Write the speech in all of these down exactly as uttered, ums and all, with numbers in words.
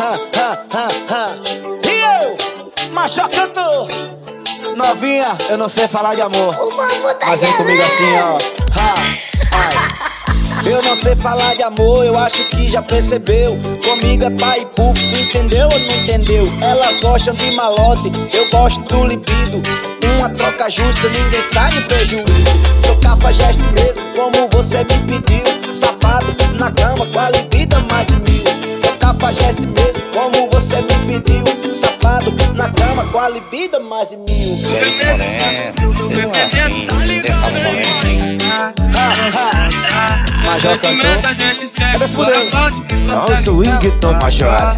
ha, ha, ha, ha. E eu, Major Cantor. Novinha, eu não sei falar de amor, mas vem comigo assim, ó. Ha, ai. Eu não sei falar de amor, eu acho que já percebeu. Comigo é pai e puff, tu entendeu ou não entendeu? Elas gostam de malote, eu gosto do libido. Uma troca justa, ninguém sai no prejuízo. Sou cafajeste mesmo, como você me pediu. Safado na cama, com a libido mais de mil. Sou cafajeste mesmo, como você me pediu. Safado na cama, com a libido mais de mil. E aí, moreno, você não é assim, você fala moreno assim. Major Cantor, cadê esse modelo? Olha o swing, Tom Major.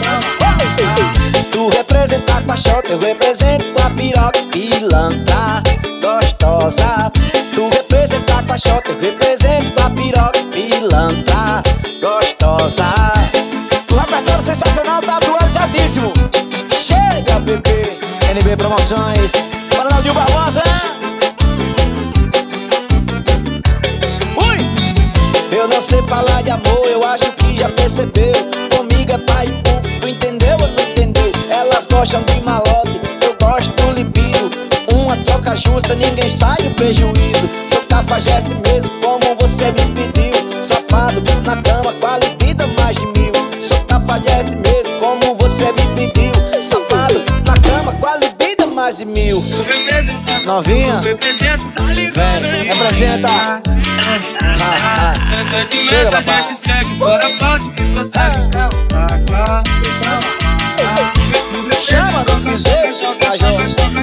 Tu representa com a xota, eu represento com a piroca. Pilantra, gostosa. Tu representa com a xota, eu represento com a piroca. Pilantra, gostosa. O repertório sensacional tá atualizadíssimo. Chega, bebê. N B Promoções, Ronaldinho Barbosa. Ui! Eu não sei falar de amor, eu acho que já percebeu. Comigo é pai e puff, tu entendeu ou não entendeu? Elas gostam de malote, eu gosto do libido. Uma troca justa, ninguém sai do prejuízo. Sou cafajeste mesmo, como você me pediu. Safado na cama, com a libido mais de mil. Sou cafajeste mesmo, como você me pediu. Safado na cama, com a libido mais de mil. Novinha, vem, representa. Ah, ah. Chega, papai. Chama do piseiro, Major.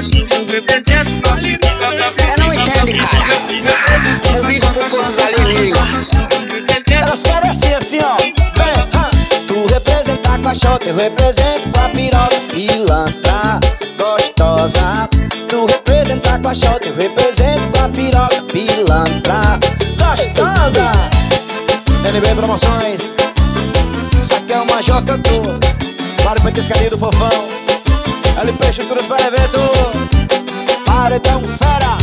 Eu não entendo, cara. Eu vivo com coisas alienígenas. Elas querem assim, assim, ó. Vem, ha. Tu representa com a xota, eu represento com a piroca. Pilantra, gostosa. Tu representa com a xota, eu represento com a piroca. Pilantra, gostosa. N B Promoções. Isso aqui é o Major Cantor. Vale Petiscaria do Fofão. L P Estruturas para evento. Paredão fera.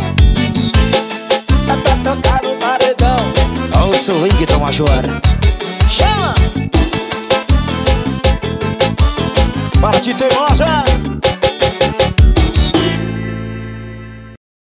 É pra tocar no paredão. Olha o swing, Tom Major. Chama! Para ti, teimosa.